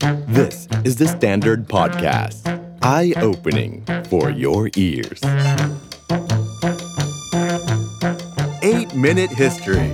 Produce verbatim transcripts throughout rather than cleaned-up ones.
This is the Standard Podcast. Eye-opening for your ears. eight minute History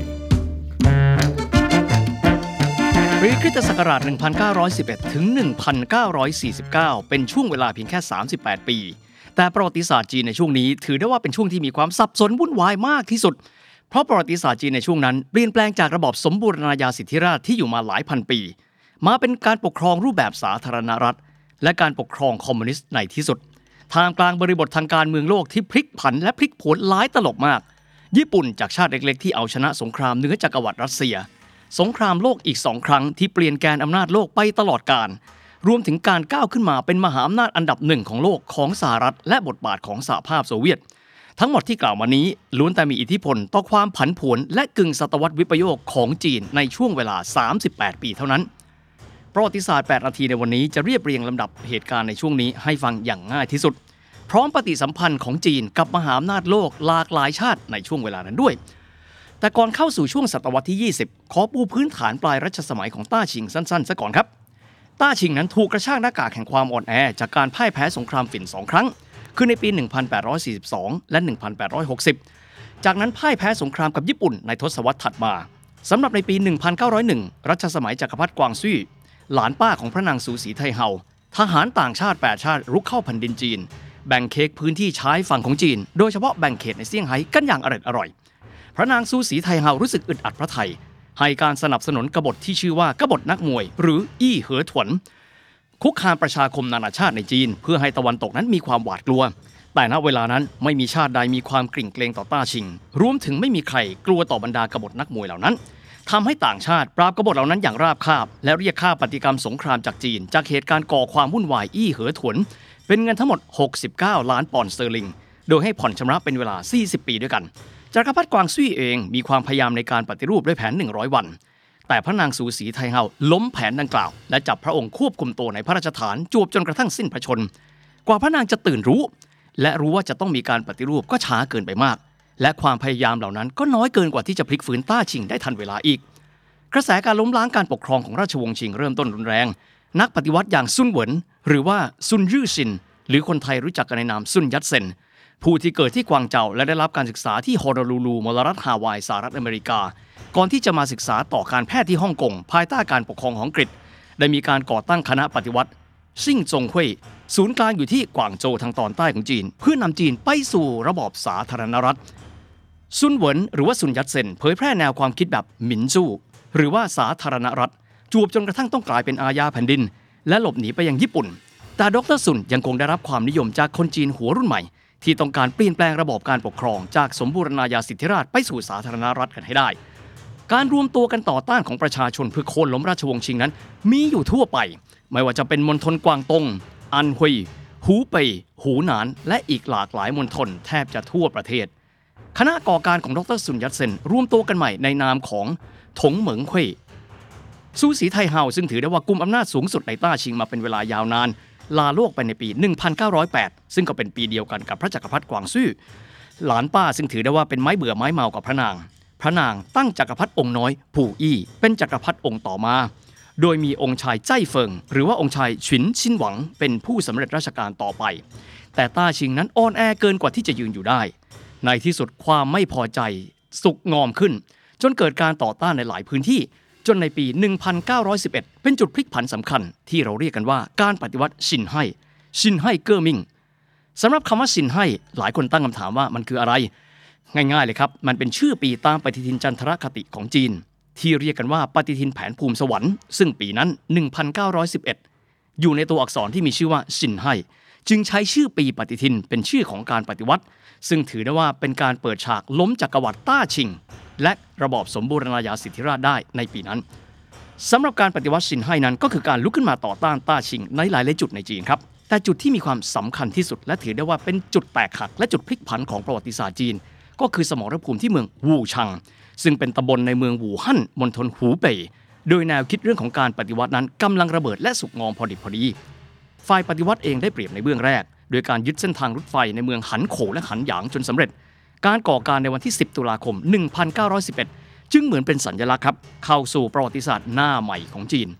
ปีคริสตศักราช หนึ่งพันเก้าร้อยสิบเอ็ด ถึง หนึ่งพันเก้าร้อยสี่สิบเก้า เป็นช่วงเวลาเพียงแค่ สามสิบแปด ปี แต่ประวัติศาสตร์จีนในช่วงนี้ถือได้ว่าเป็นช่วงที่มีความสับสนวุ่นวายมากที่สุด เพราะประวัติศาสตร์จีนในช่วงนั้นเปลี่ยนแปลงจากระบอบสมบูรณาญาสิทธิราชย์ที่อยู่มาหลายพันปีมาเป็นการปกครองรูปแบบสาธารณรัฐและการปกครองคอมมิวนิสต์ในที่สุดท่ามกลางบริบททางการเมืองโลกที่พลิกผันและพลิกผลหลายตลบมากญี่ปุ่นจากชาติเล็กๆที่เอาชนะสงครามเหนือจักรวรรดิรัสเซียสงครามโลกอีกสองครั้งที่เปลี่ยนแกนอำนาจโลกไปตลอดกาลรวมถึงการก้าวขึ้นมาเป็นมหาอำนาจอันดับหนึ่งของโลกของสหรัฐและบทบาทของสหภาพโซเวียตทั้งหมดที่กล่าวมานี้ล้วนแต่มีอิทธิพลต่อความผันผวนและกึ่งศตวรรษวิปโยคของจีนในช่วงเวลาสามสิบแปดปีเท่านั้นประวัติศาสตร์แปดนาทีในวันนี้จะเรียบเรียงลำดับเหตุการณ์ในช่วงนี้ให้ฟังอย่างง่ายที่สุดพร้อมปฏิสัมพันธ์ของจีนกับมหาอำนาจโลกหลากหลายชาติในช่วงเวลานั้นด้วยแต่ก่อนเข้าสู่ช่วงศตวรรษที่ยี่สิบขอปูพื้นฐานปลายรัชสมัยของต้าชิงสั้นๆซะก่อนครับต้าชิงนั้นถูกกระชากหน้ากากแห่งความอ่อนแอจากการพ่ายแพ้สงครามฝิ่นสองครั้งคือในปี หนึ่งพันแปดร้อยสี่สิบสอง และ หนึ่งพันแปดร้อยหกสิบ จากนั้นพ่ายแพ้สงครามกับญี่ปุ่นในทศวรรษถัดมาสำหรับในปี หนึ่งพันเก้าร้อยเอ็ด รัชสมัยจักรพรรดิกวางซุยหลานป้าของพระนางซูสีไทเฮาทหารต่างชาติแปดชาติรุกเข้าแผ่นดินจีนแบ่งเค้กพื้นที่ชายฝั่งของจีนโดยเฉพาะแบ่งเขตในเซี่ยงไฮ้กันอย่างอร่อยพระนางซูสีไทเฮารู้สึกอึดอัดพระทัยให้การสนับสนุนกบฏที่ชื่อว่ากบฏนักมวยหรืออี้เหอถวนคุกคามประชาคมนานาชาติในจีนเพื่อให้ตะวันตกนั้นมีความหวาดกลัวแต่ณเวลานั้นไม่มีชาติใดมีความกริ่งเกรงต่อต้าชิงรวมถึงไม่มีใครกลัวต่อบรรดากบฏนักมวยเหล่านั้นทำให้ต่างชาติปราบกบฏเหล่านั้นอย่างราบคาบและเรียกค่าปฏิกรรมสงครามจากจีนจากเหตุการณ์ก่อความวุ่นวายอี้เหอถวนเป็นเงินทั้งหมดหกสิบเก้าล้านปอนด์สเตอร์ลิงโดยให้ผ่อนชำระเป็นเวลาสี่สิบปีด้วยกันจักรพรรดิกวางซุยเองมีความพยายามในการปฏิรูปด้วยแผนหนึ่งร้อยวันแต่พระนางซูสีไทเฮาล้มแผนดังกล่าวและจับพระองค์ควบคุมตัวในพระราชฐานจวบจนกระทั่งสิ้นพระชนม์กว่าพระนางจะตื่นรู้และรู้ว่าจะต้องมีการปฏิรูปก็ช้าเกินไปมากและความพยายามเหล่านั้นก็น้อยเกินกว่าที่จะพลิกฟื้นต้าชิงได้ทันเวลาอีกกระแสการล้มล้างการปกครองของราชวงศ์ชิงเริ่มต้นรุนแรงนักปฏิวัติอย่างซุนเหวินหรือว่าซุนยู่ซินหรือคนไทยรู้จักกันในนามซุนยัตเซนผู้ที่เกิดที่กวางเจาและได้รับการศึกษาที่ฮอนอลูลูมลรัฐฮาวายสหรัฐอเมริกาก่อนที่จะมาศึกษาต่อการแพทย์ที่ฮ่องกงภายใต้การปกครองของอังกฤษได้มีการก่อตั้งคณะปฏิวัติซิ่งจงเฮ่ยศูนย์กลางอยู่ที่กวางโจวทางตอนใต้ของจีนเพื่อนำจีนไปสู่ระบอบสาธารณรัฐซุนเหวินหรือว่าซุนยัตเซนเผยแพร่แนวความคิดแบบหมินจู้หรือว่าสาธารณรัฐจวบจนกระทั่งต้องกลายเป็นอาญาแผ่นดินและหลบหนีไปยังญี่ปุ่นแต่ดร.ซุนยังคงได้รับความนิยมจากคนจีนหัวรุ่นใหม่ที่ต้องการเปลี่ยนแปลงระบบการปกครองจากสมบูรณาญาสิทธิราชย์ไปสู่สาธารณรัฐกันให้ได้การรวมตัวกันต่อต้านของประชาชนเพื่อโค่นล้มราชวงศ์ชิงนั้นมีอยู่ทั่วไปไม่ว่าจะเป็นมณฑลกวางตงอันฮุยหูเป่ยหูหนานและอีกหลากหลายมณฑลแทบจะทั่วประเทศคณะก่อการของดร.ซุนยัตเซนรวมตัวกันใหม่ในนามของถงเหมิงเฮ่ยซูสีไทเฮาซึ่งถือได้ว่ากุมอำนาจสูงสุดในต้าชิงมาเป็นเวลายาวนานลาโลกไปในปี หนึ่งพันเก้าร้อยแปด ซึ่งก็เป็นปีเดียวกันกับพระจักรพรรดิกวางซุยหลานป้าซึ่งถือได้ว่าเป็นไม้เบื่อไม้เมากับพระนางพระนางตั้งจักรพรรดิองค์น้อยผู่อี้เป็นจักรพรรดิองค์ต่อมาโดยมีองค์ชายใจเฟิงหรือว่าองค์ชายฉินชินหวังเป็นผู้สำเร็จราชการต่อไปแต่ต้าชิงนั้นอ่อนแอเกินกว่าที่จะยืนอยู่ได้ในที่สุดความไม่พอใจสุกงอมขึ้นจนเกิดการต่อต้านในหลายพื้นที่จนในปี หนึ่งพันเก้าร้อยสิบเอ็ด เป็นจุดพลิกผันสำคัญที่เราเรียกกันว่าการปฏิวัติชินไห่ชินไห่เก้อมิงสำหรับคำว่าชินไห่หลายคนตั้งคำถามว่ามันคืออะไรง่ายๆเลยครับมันเป็นชื่อปีตามปฏิทินจันทรคติของจีนที่เรียกกันว่าปฏิทินแผนภูมิสวรรค์ซึ่งปีนั้น หนึ่งพันเก้าร้อยสิบเอ็ด อยู่ในตัวอักษรที่มีชื่อว่าชินไห่จึงใช้ชื่อปีปฏิทินเป็นชื่อของการปฏิวัติซึ่งถือได้ว่าเป็นการเปิดฉากล้มจักรวรรดิต้าชิงและระบอบสมบูรณาญาสิทธิราชย์ได้ในปีนั้นสำหรับการปฏิวัติชินไห่นั้นก็คือการลุกขึ้นมาต่อต้านต้าชิงในหลายๆจุดในจีนครับแต่จุดที่มีความสำคัญที่สุดและถือได้ว่าเป็นจุดแตกหักและจุดพลิกผันของประวัติศาสตร์จีนก็คือสมรภูมิที่เมืองวูชังซึ่งเป็นตำบลในเมืองวูฮั่นมณฑลหูเป่ยโดยแนวคิดเรื่องของการปฏิวัตินั้นกำลังระเบิดและสุกงอมพอดิบพอดีฝ่ายปฏิวัติเองได้เปรียบในเบื้องแรกโดยการยึดเส้นทางรถไฟในเมืองหันโขและหันหยางจนสำเร็จการก่อการในวันที่สิบตุลาคม หนึ่งพันเก้าร้อยสิบเอ็ด จึงเหมือนเป็นสัญลักษณ์ครับเข้าสู่ประวัติศาสตร์หน้าใหม่ของจีน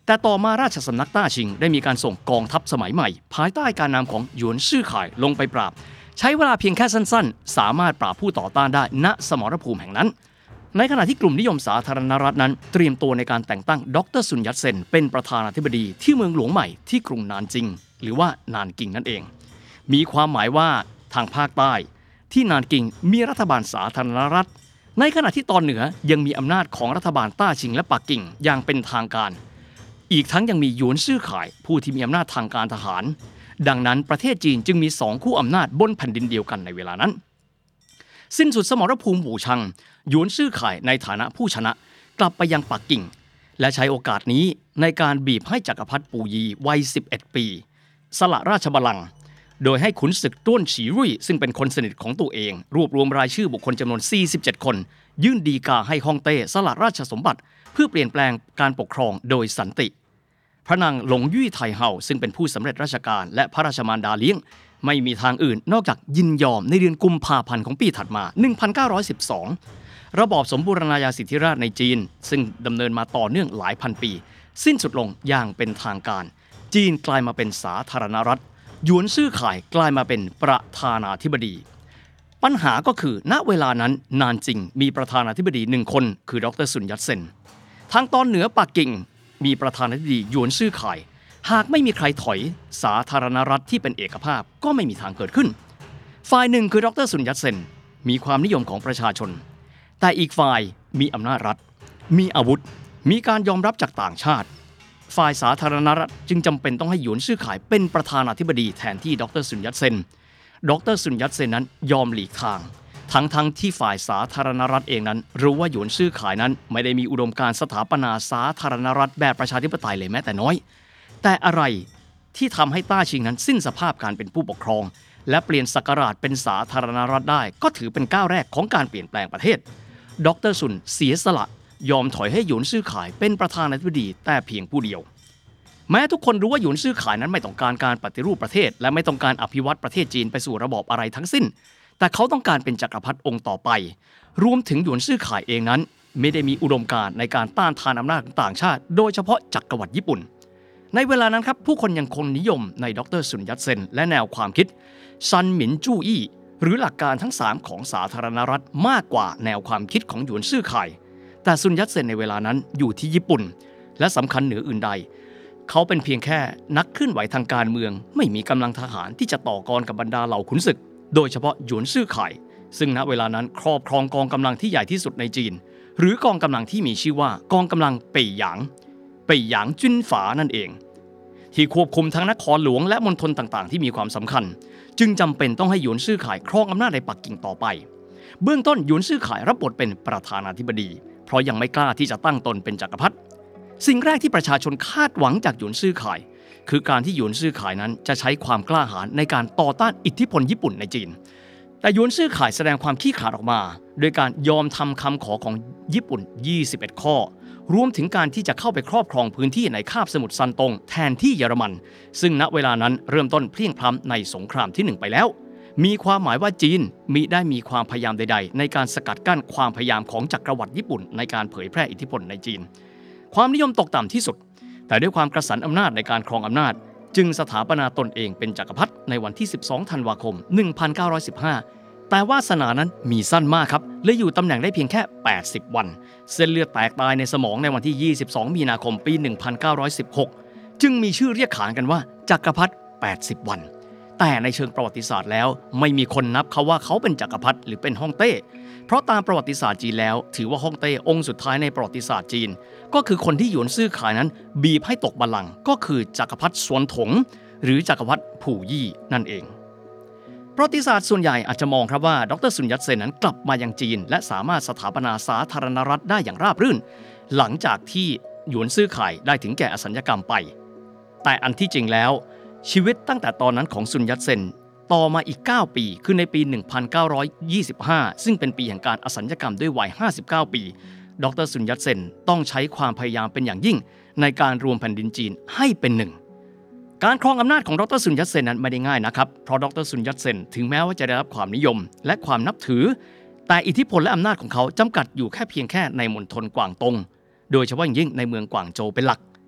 แต่ต่อมาราชสำนักต้าชิงได้มีการส่งกองทัพสมัยใหม่ภายใต้การนำของหยวนซื่อข่ายลงไปปราบใช้เวลาเพียงแค่สั้นๆสามารถปราบผู้ต่อต้านได้ณสมรภูมิแห่งนั้นในขณะที่กลุ่มนิยมสาธารณรัฐนั้นเตรียมตัวในการแต่งตั้งดร.ซุนยัตเซนเป็นประธานาธิบดีที่เมืองหลวงใหม่ที่กรุงนานจิงหรือว่านานกิงนั่นเองมีความหมายว่าทางภาคใต้ที่นานกิงมีรัฐบาลสาธารณรัฐในขณะที่ตอนเหนือยังมีอำนาจของรัฐบาลต้าชิงและปักกิ่งอย่างเป็นทางการอีกทั้งยังมีหยวนซื่อข่ายผู้ที่มีอำนาจทางการทหารดังนั้นประเทศจีนจึงมีสองคู่อำนาจบนแผ่นดินเดียวกันในเวลานั้นสิ้นสุดสมรภูมิหูชังหยวนซื่อข่ายในฐานะผู้ชนะกลับไปยังปักกิ่งและใช้โอกาสนี้ในการบีบให้จักรพรรดิปูยีวัยสิบเอ็ดปีสละราชบัลลังก์โดยให้ขุนศึกต้วนฉีรุ่ยซึ่งเป็นคนสนิทของตัวเองรวบรวมรายชื่อบุคคลจำนวนสี่สิบเจ็ดคนยื่นฎีกาให้ฮ่องเต้สละราชสมบัติเพื่อเปลี่ยนแปลงการปกครองโดยสันติพระนางหลงยี่ไทเฮาซึ่งเป็นผู้สำเร็จราชการและพระราชมารดาเลี้ยงไม่มีทางอื่นนอกจากยินยอมในเดือนกุมภาพันธ์ของปีถัดมาหนึ่งพันเก้าร้อยสิบสองระบอบสมบูรณาญาสิทธิราชย์ในจีนซึ่งดำเนินมาต่อเนื่องหลายพันปีสิ้นสุดลงอย่างเป็นทางการจีนกลายมาเป็นสาธารณรัฐหยวนซื่อข่ายกลายมาเป็นประธานาธิบดีปัญหาก็คือณเวลานั้นนานจิงมีประธานาธิบดีหนึ่งคนคือดร.ซุนยัตเซนทางตอนเหนือปักกิ่งมีประธานาธิบดีหยวนซื่อข่ายหากไม่มีใครถอยสาธารณรัฐที่เป็นเอกภาพก็ไม่มีทางเกิดขึ้นฝ่ายหนึ่งคือดร.ซุนยัตเซนมีความนิยมของประชาชนแต่อีกฝ่ายมีอำนาจรัฐมีอาวุธมีการยอมรับจากต่างชาติฝ่ายสาธารณรัฐจึงจำเป็นต้องให้หยวนซื่อข่ายเป็นประธานาธิบดีแทนที่ดร.ซุนยัตเซนดร.ซุนยัตเซนนั้นยอมหลีกทางทั้งๆ ท, ที่ฝ่ายสาธารณรัฐเองนั้นรู้ว่าหยวนซื่อข่ายนั้นไม่ได้มีอุดมการณ์สถาปนาสาธารณรัฐแบบประชาธิปไตยเลยแม้แต่น้อยแต่อะไรที่ทำให้ต้าชิงนั้นสิ้นสภาพการเป็นผู้ปกครองและเปลี่ยนศักราชเป็นสาธารณรัฐได้ก็ถือเป็นก้าวแรกของการเปลี่ยนแปลงประเทศดร.ซุนเสียสละยอมถอยให้หยวนซื่อข่ายเป็นประธานาธิบดีแต่เพียงผู้เดียวแม้ทุกคนรู้ว่าหยวนซื่อข่ายนั้นไม่ต้องการการปฏิรูปประเทศและไม่ต้องการอภิวัตประเทศจีนไปสู่ระบอบอะไรทั้งสิ้นแต่เขาต้องการเป็นจักรพรรดิองค์ต่อไปรวมถึงหยวนซื่อข่ายเองนั้นไม่ได้มีอุดมการณ์ในการต้านทานอำนาจต่างชาติโดยเฉพาะจักรวรรดิญี่ปุ่นในเวลานั้นครับผู้คนยังคงนิยมในดร.ซุนยัตเซนและแนวความคิดซันหมินจู้อี้หรือหลักการทั้งสามของสาธารณรัฐมากกว่าแนวความคิดของหยวนซื่อข่ายแต่ซุนยัตเซนในเวลานั้นอยู่ที่ญี่ปุ่นและสำคัญเหนืออื่นใดเขาเป็นเพียงแค่นักเคลื่อนไหวทางการเมืองไม่มีกำลังทหารที่จะต่อกรกับบรรดาเหล่าขุนศึกโดยเฉพาะหยวนซื่อข่ายซึ่งณเวลานั้นครอบครองกองกำลังที่ใหญ่ที่สุดในจีนหรือกองกำลังที่มีชื่อว่ากองกำลังเป่ยหยางเป่ยหยางจุนฝานั่นเองที่ควบคุมทั้งนครหลวงและมณฑลต่างๆที่มีความสำคัญจึงจำเป็นต้องให้หยวนซื่อข่ายครองอำนาจในปักกิ่งต่อไปเบื้องต้นหยวนซื่อข่ายรับบทเป็นประธานาธิบดีเพราะยังไม่กล้าที่จะตั้งตนเป็นจักรพรรดิสิ่งแรกที่ประชาชนคาดหวังจากหยวนซื่อข่ายคือการที่หยวนซื่อข่ายนั้นจะใช้ความกล้าหาญในการต่อต้านอิทธิพลญี่ปุ่นในจีนแต่หยวนซื่อข่ายแสดงความขี้ขลาดออกมาโดยการยอมทำคำขอของญี่ปุ่นยี่สิบเอ็ดข้อรวมถึงการที่จะเข้าไปครอบครองพื้นที่ในคาบสมุทรซันตงแทนที่เยอรมันซึ่งณเวลานั้นเริ่มต้นเพลียงพล้ำในสงครามที่หนึ่งไปแล้วมีความหมายว่าจีนมิได้มีความพยายามใดๆในการสกัดกั้นความพยายามของจักรวรรดิญี่ปุ่นในการเผยแพร่อิทธิพลในจีนความนิยมตกต่ำที่สุดแต่ด้วยความกระสันอำนาจในการครองอำนาจจึงสถาปนาตนเองเป็นจักรพรรดิในวันที่สิบสองธันวาคมหนึ่งพันเก้าร้อยสิบห้าแต่วาสนานั้นมีสั้นมากครับและอยู่ตำแหน่งได้เพียงแค่แปดสิบวันเส้นเลือดแตกตายในสมองในวันที่ยี่สิบสองมีนาคมปีหนึ่งพันเก้าร้อยสิบหกจึงมีชื่อเรียกขานกันว่าจักรพรรดิแปดสิบวันแต่ในเชิงประวัติศาสตร์แล้วไม่มีคนนับเขาว่าเขาเป็นจักรพรรดิหรือเป็นฮ่องเต้เพราะตามประวัติศาสตร์จีนแล้วถือว่าฮ่องเต้องค์สุดท้ายในประวัติศาสตร์จีนก็คือคนที่หยวนซื่อข่ายนั้นบีบให้ตกบัลลังก์ก็คือจักรพรรดิสวนถงหรือจักรพรรดิผู่ยี่นั่นเองประวัติศาสตร์ส่วนใหญ่อาจจะมองครับว่าดร.ซุนยัตเซนนั้นกลับมายังจีนและสามารถสถาปนาสาธารณรัฐได้อย่างราบรื่นหลังจากที่หยวนซื่อข่ายได้ถึงแก่อสัญญกรรมไปแต่อันที่จริงแล้วชีวิตตั้งแต่ตอนนั้นของซุนยัตเซนต่อมาอีกเก้าปีคือในปีหนึ่งพันเก้าร้อยยี่สิบห้าซึ่งเป็นปีแห่งการอสัญญกรรมด้วยวัยห้าสิบเก้าปีดร.ซุนยัตเซนต้องใช้ความพยายามเป็นอย่างยิ่งในการรวมแผ่นดินจีนให้เป็นหนึ่งการครองอำนาจของดร.ซุนยัตเซนนั้นไม่ได้ง่ายนะครับเพราะดร.ซุนยัตเซนถึงแม้ว่าจะได้รับความนิยมและความนับถือแต่อิทธิพลและอำนาจของเขาจำกัดอยู่แค่เพียงแค่ในมณฑลกวางตงโดยเฉพาะอย่างยิ่งในเมืองกวางโจวเป็นหลัก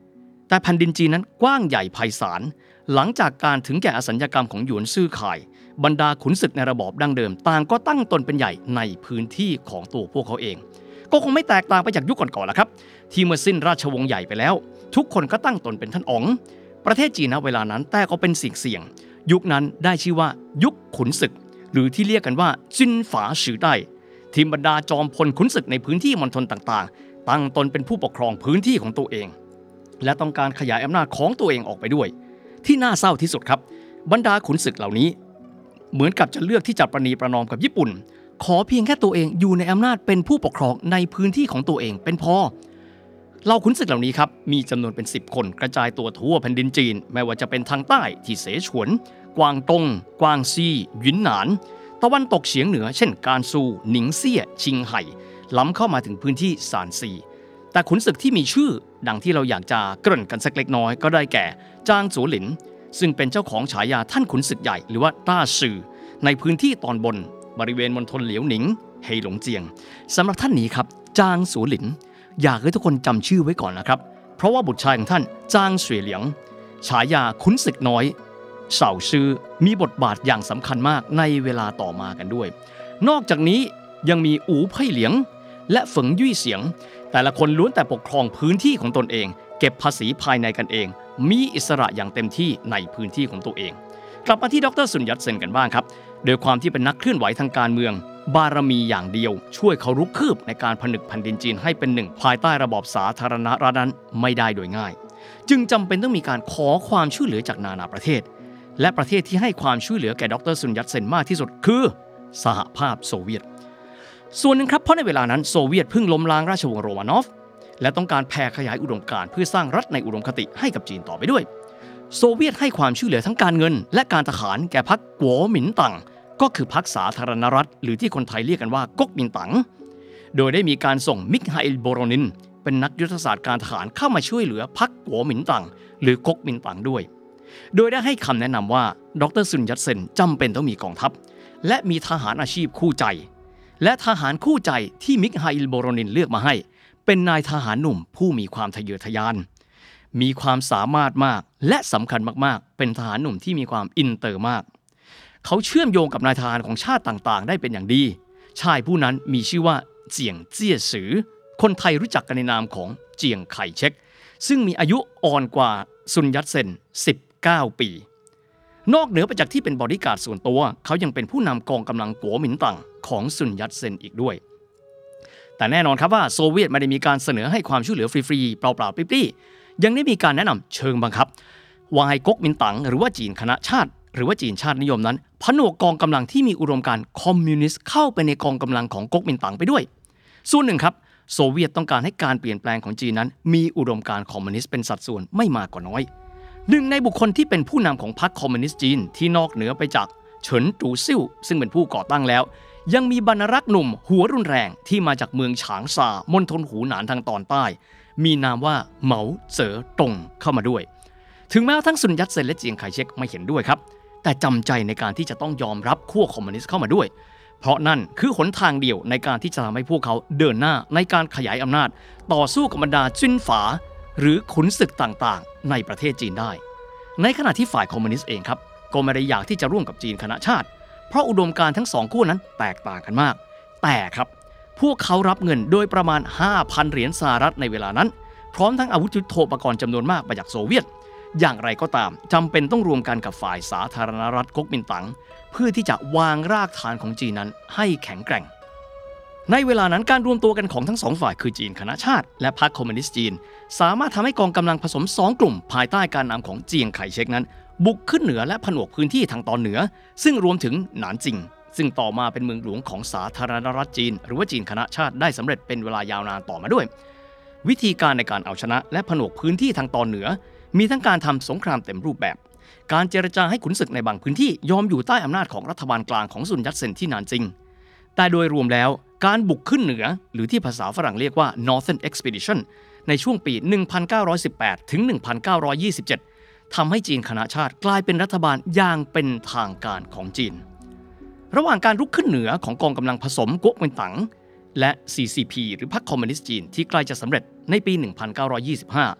แต่แผ่นดินจีนนั้นกว้างใหญ่ไพศาลหลังจากการถึงแก่อสัญญกรรมของหยวนซื่อข่ายบรรดาขุนศึกในระบอบดั้งเดิมต่างก็ตั้งตนเป็นใหญ่ในพื้นที่ของตัวพวกเขาเองก็คงไม่แตกต่างไปจากยุคก่อนๆละครับที่เมื่อสิ้นราชวงศ์ใหญ่ไปแล้วทุกคนก็ตั้งตนเป็นท่านอ๋องประเทศจีนณเวลานั้นแต่ก็เป็นสิ่งเสี่ยงยุคนั้นได้ชื่อว่ายุคขุนศึกหรือที่เรียกกันว่าจินฝาฉือไต้ทีมบรรดาจอมพลขุนศึกในพื้นที่มณฑลต่างๆตั้งตนเป็นผู้ปกครองพื้นที่ของตัวเองและต้องการขยายอำนาจของตัวเองออกไปด้วยที่น่าเศร้าที่สุดครับบรรดาขุนศึกเหล่านี้เหมือนกับจะเลือกที่จะประนีประนอมกับญี่ปุ่นขอเพียงแค่ตัวเองอยู่ในอำนาจเป็นผู้ปกครองในพื้นที่ของตัวเองเป็นพอเหล่าขุนศึกเหล่านี้ครับมีจำนวนเป็นสิบคนกระจายตัวทั่วแผ่นดินจีนไม่ว่าจะเป็นทางใต้ที่เสฉวนกวางตงกวางซีหยุนหนานตะวันตกเฉียงเหนือเช่นกานซูหนิงเซี่ยชิงไห่ล้ำเข้ามาถึงพื้นที่ซานซีแต่ขุนศึกที่มีชื่อดังที่เราอยากจะเกริ่นกันสักเล็กน้อยก็ได้แก่จางจูหลินซึ่งเป็นเจ้าของฉายาท่านขุนศึกใหญ่หรือว่าต้าซือในพื้นที่ตอนบนบริเวณมณฑลเหลียวหนิงเฮหลงเจียงสำหรับท่านนี้ครับจางสูหลินอยากให้ทุกคนจำชื่อไว้ก่อนนะครับเพราะว่าบุตรชายของท่านจางเสวียเหลียงฉายาขุนศึกน้อยเฉาซือมีบทบาทอย่างสำคัญมากในเวลาต่อมากันด้วยนอกจากนี้ยังมีอู่ไพ่เหลียงและเฝิงยุ่ยเสียงแต่ละคนล้วนแต่ปกครองพื้นที่ของตนเองเก็บภาษีภายในกันเองมีอิสระอย่างเต็มที่ในพื้นที่ของตัวเองกลับมาที่ดรซุนยัตเซนกันบ้างครับโดยความที่เป็นนักเคลื่อนไหวทางการเมืองบารมีอย่างเดียวช่วยเขารุกคืบในการผนึกแผ่นดินจีนให้เป็นหนึ่งภายใต้ระบอบสาธารณรัฐนั้นไม่ได้โดยง่ายจึงจำเป็นต้องมีการขอความช่วยเหลือจากนานาประเทศและประเทศที่ให้ความช่วยเหลือแก่ดรซุนยัตเซนมากที่สุดคือสหภาพโซเวียตส่วนหนึ่งครับเพราะในเวลานั้นโซเวียตเพิ่งล้มล้างราชวงศ์โรมานอฟและต้องการแผ่ขยายอุดมการณ์เพื่อสร้างรัฐในอุดมคติให้กับจีนต่อไปด้วยโซเวียตให้ความช่วยเหลือทั้งการเงินและการทหารแก่พรรคกัวหมินตั๋งก็คือพรรคสาธารณรัฐหรือที่คนไทยเรียกกันว่าก๊กมินตั๋งโดยได้มีการส่งมิคฮาอิลโบโรนินเป็นนักยุทธศาสตร์การทหารเข้ามาช่วยเหลือพรรคกัวหมินตั๋งหรือก๊กมินตั๋งด้วยโดยได้ให้คำแนะนำว่าดรซุนยัตเซนจำเป็นต้องมีกองทัพและมีทหารอาชีพคู่ใจและทหารคู่ใจที่มิคฮาอิลโบโรนินเลือกมาให้เป็นนายทหารหนุ่มผู้มีความทะเยอทะยานมีความสามารถมากและสำคัญมากๆเป็นทหารหนุ่มที่มีความอินเตอร์มากเขาเชื่อมโยงกับนายทหารของชาติต่างๆได้เป็นอย่างดีชายผู้นั้นมีชื่อว่าเจียงเจี้ยซือคนไทยรู้จักกันในนามของเจียงไคเชกซึ่งมีอายุอ่อนกว่าซุนยัตเซนสิบเก้าปีนอกเหนือไปจากที่เป็นบอดี้การ์ดส่วนตัวเขายังเป็นผู้นำกองกำลังกัวหมินตั๋งของซุนยัตเซนอีกด้วยแต่แน่นอนครับว่าโซเวียตไม่ได้มีการเสนอให้ความช่วยเหลือฟรีๆเปล่าๆปรี้ๆยังได้มีการแนะนำเชิงบังคับว่าให้ก๊กมินตั๋งหรือว่าจีนคณะชาติหรือว่าจีนชาตินิยมนั้นผนวกกองกำลังที่มีอุดมการณ์คอมมิวนิสต์เข้าไปในกองกำลังของก๊กมินตั๋งไปด้วยส่วนหนึ่งครับโซเวียตต้องการให้การเปลี่ยนแปลงของจีนนั้นมีอุดมการณ์คอมมิวนิสต์เป็นสัดส่วนไม่มากก็น้อยหนึ่งในบุคคลที่เป็นผู้นำของพรรคคอมมิวนิสต์จีนที่นอกเหนือไปจากเฉินตูซิ่วซึ่งเป็นผู้ก่อตั้งแล้วยังมีบรรณารักษ์หนุ่มหัวรุนแรงที่มาจากเมืองฉางซามณฑลหูหนานทางตอนใต้มีนามว่าเหมาเจ๋อตงเข้ามาด้วยถึงแม้ทั้งซุนยัตเซนและเจียงไคเชกไม่เห็นด้วยครับแต่จำใจในการที่จะต้องยอมรับขั้วคอมมิวนิสต์เข้ามาด้วยเพราะนั่นคือหนทางเดียวในการที่จะทำให้พวกเขาเดินหน้าในการขยายอำนาจต่อสู้กับบรรดาจิ้นฝาหรือขุนศึกต่างๆในประเทศจีนได้ในขณะที่ฝ่ายคอมมิวนิสต์เองครับก็ไม่ได้อยากที่จะร่วมกับจีนคณะชาติเพราะอุดมการณ์ทั้งสองขั้วนั้นแตกต่างกันมากแต่ครับพวกเขารับเงินโดยประมาณ ห้าพัน เหรียญสหรัฐในเวลานั้นพร้อมทั้งอาวุธยุทโธปกรณ์จำนวนมากมาจากโซเวียตอย่างไรก็ตามจำเป็นต้องรวมกันกับฝ่ายสาธารณรัฐก๊กมินตั๋งเพื่อที่จะวางรากฐานของจีนนั้นให้แข็งแกร่งในเวลานั้นการรวมตัวกันของทั้งสองฝ่ายคือจีนคณะชาติและพรรคคอมมิวนิสต์จีนสามารถทำให้กองกำลังผสมสองกลุ่มภายใต้การนำของเจียงไคเชกนั้นบุกขึ้นเหนือและผนวกพื้นที่ทางตอนเหนือซึ่งรวมถึงหนานจิงซึ่งต่อมาเป็นเมืองหลวงของสาธารณรัฐจีนหรือว่าจีนคณะชาติได้สำเร็จเป็นเวลายาวนานต่อมาด้วยวิธีการในการเอาชนะและผนวกพื้นที่ทางตอนเหนือมีทั้งการทำสงครามเต็มรูปแบบการเจรจาให้ขุนศึกในบางพื้นที่ยอมอยู่ใต้อำนาจของรัฐบาลกลางของซุนยัตเซนที่หนานจิงแต่โดยรวมแล้วการบุกขึ้นเหนือหรือที่ภาษาฝรั่งเรียกว่า Northern Expedition ในช่วงปี หนึ่งพันเก้าร้อยสิบแปด ถึง หนึ่งพันเก้าร้อยยี่สิบเจ็ด ทำให้จีนคณะชาติกลายเป็นรัฐบาลอย่างเป็นทางการของจีนระหว่างการรุกขึ้นเหนือของกองกำลังผสมก๊กมินตั๋งและ ซี ซี พี หรือพรรคคอมมิวนิสต์จีนที่ใกล้จะสำเร็จในปี หนึ่งพันเก้าร้อยยี่สิบห้า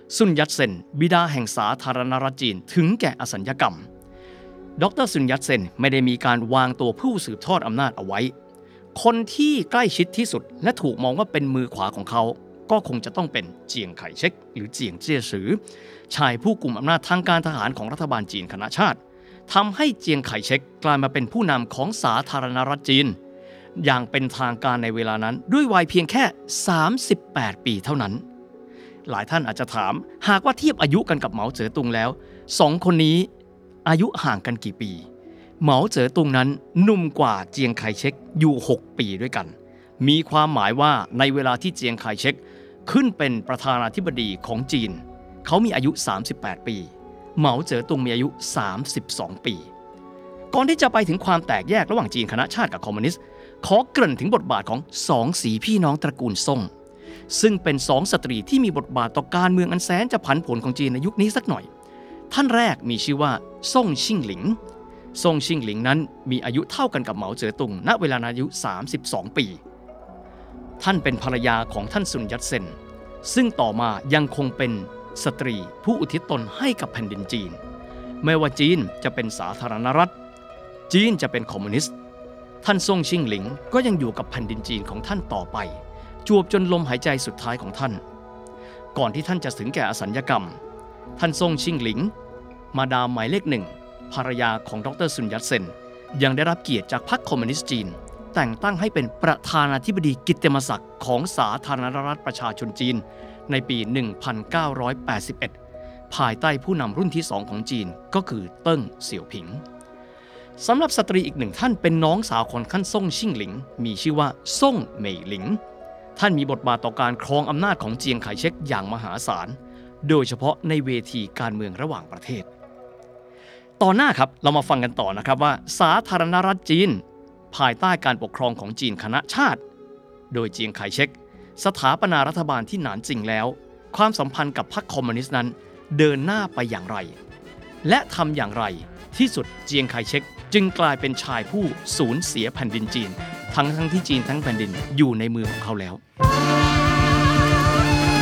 ซุนยัตเซนบิดาแห่งสาธารณรัฐจีนถึงแก่อสัญญกรรมดร.ซุนยัตเซนไม่ได้มีการวางตัวผู้สืบทอดอำนาจเอาไว้คนที่ใกล้ชิดที่สุดและถูกมองว่าเป็นมือขวาของเขาก็คงจะต้องเป็นเจียงไคเชกหรือเจียงเจี้ยซือชายผู้กุมอำนาจทางการทหารของรัฐบาลจีนคณะชาติทำให้เจียงไคเชกกลายมาเป็นผู้นำของสาธารณรัฐจีนอย่างเป็นทางการในเวลานั้นด้วยวัยเพียงแค่สามสิบแปดปีเท่านั้นหลายท่านอาจจะถามหากว่าเทียบอายุกันกับเหมาเจ๋อตุงแล้วสองคนนี้อายุห่างกันกี่ปีเหมาเจ๋อตุงนั้นหนุ่มกว่าเจียงไคเชกอยู่หกปีด้วยกันมีความหมายว่าในเวลาที่เจียงไคเชกขึ้นเป็นประธานาธิบดีของจีนเขามีอายุสามสิบแปดปีเหมาเจ๋อตุงมีอายุสามสิบสองปีก่อนที่จะไปถึงความแตกแยกระหว่างจีนคณะชาติกับคอมมิวนิสต์ขอเกริ่นถึงบทบาทของสองสีพี่น้องตระกูลซ่งซึ่งเป็นสองสตรีที่มีบทบาทต่อการเมืองอันแสนจะผันผวนของจีนในยุคนี้สักหน่อยท่านแรกมีชื่อว่าซ่งชิ่งหลิงซ่งชิ่งหลิงนั้นมีอายุเท่ากันกับเหมาเจ๋อตุงณเวลาอายุสามสิบสองปีท่านเป็นภรรยาของท่านซุนยัตเซนซึ่งต่อมายังคงเป็นสตรีผู้อุทิศตนให้กับแผ่นดินจีนไม่ว่าจีนจะเป็นสาธารณรัฐจีนจะเป็นคอมมิวนิสต์ท่านซ่งชิ่งหลิงก็ยังอยู่กับแผ่นดินจีนของท่านต่อไปจวบจนลมหายใจสุดท้ายของท่านก่อนที่ท่านจะถึงแก่อสัญญกรรมท่านซ่งชิ่งหลิงมาดามหมายเลขหนึ่งภรรยาของดร.ซุนยัตเซนยังได้รับเกียรติจากพรรคคอมมิวนิสต์จีนแต่งตั้งให้เป็นประธานาธิบดีกิตติมศักดิ์ของสาธารณรัฐประชาชนจีนในปี หนึ่งพันเก้าร้อยแปดสิบเอ็ด ภายใต้ผู้นำรุ่นที่สองของจีนก็คือเติ้งเสี่ยวผิงสำหรับสตรีอีกหนึ่งท่านเป็นน้องสาวของท่านซ่งชิ่งหลิงมีชื่อว่าซ่งเหมยหลิงท่านมีบทบาทต่อการครองอำนาจของเจียงไคเชกอย่างมหาศาลโดยเฉพาะในเวทีการเมืองระหว่างประเทศต่อหน้าครับเรามาฟังกันต่อนะครับว่าสาธารณรัฐจีนภายใต้การปกครองของจีนคณะชาติโดยเจียงไคเชกสถาปนารัฐบาลที่หนานจริงแล้วความสัมพันธ์กับพรรคคอมมิวนิสต์นั้นเดินหน้าไปอย่างไรและทำอย่างไรที่สุดเจียงไคเชกจึงกลายเป็นชายผู้สูญเสียแผ่นดินจีนทั้งทั้งที่จีนทั้งแผ่นดินอยู่ในมือของเขาแล้ว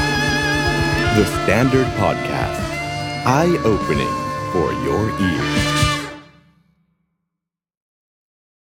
The Standard Podcast Eye Opening for your ears